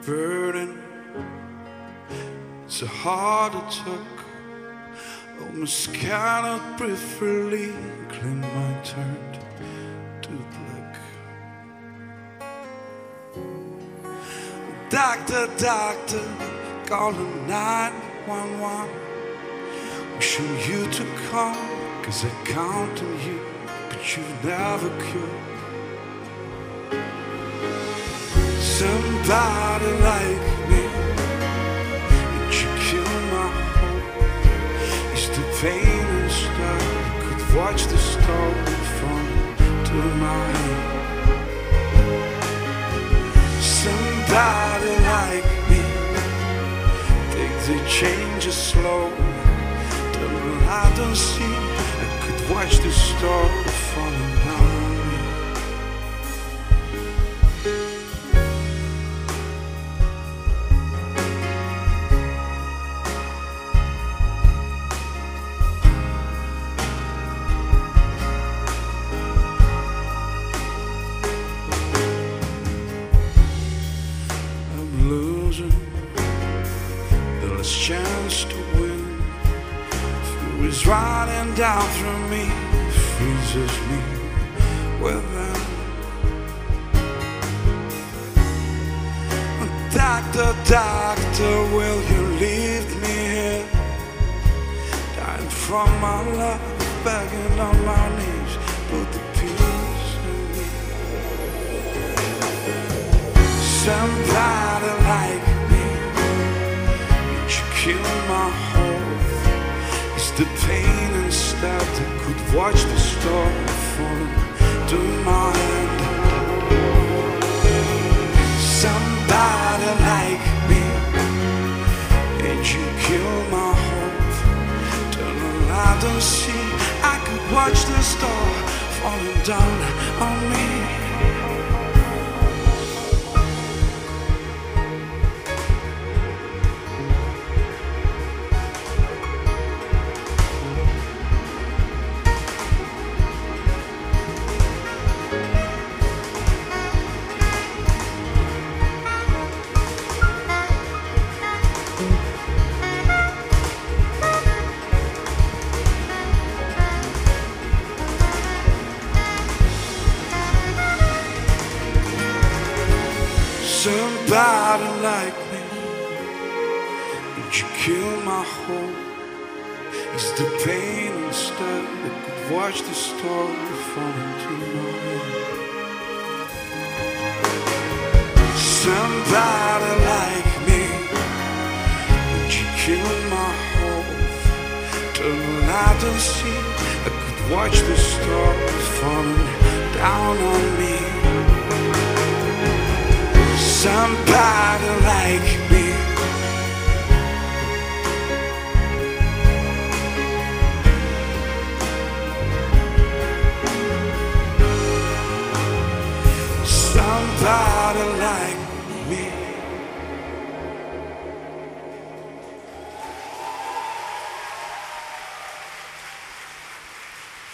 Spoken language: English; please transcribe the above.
burden. It's a heart attack. Almost cannot breathe freely. Clean mind turned to black. Doctor, doctor, calling 911. Wishing you to come, 'cause I count on you, but you've never cured somebody like me. And you kill my hope. It's the pain inside. I could watch the story from to my head. Somebody like me. Take the changes slow. I don't see. I could watch the story falling down on me. I'm losing the last chance to win. Is running down through me, freezes me within. Doctor, doctor, will you leave me here? Dying from my love, begging on my knees, put the peace in me. Somebody like me, you kill my hope. The pain instead that could watch the storm falling to my hand. Somebody like me, and you kill my hope. Turn the light and see. I could watch the star falling down on me. Somebody like me, but you kill my hope. It's the pain instead that could watch the story fall into my head. Somebody like me, but you kill my hope. Turn the light and see. I could watch the story falling down on me. Somebody like me. Somebody like me.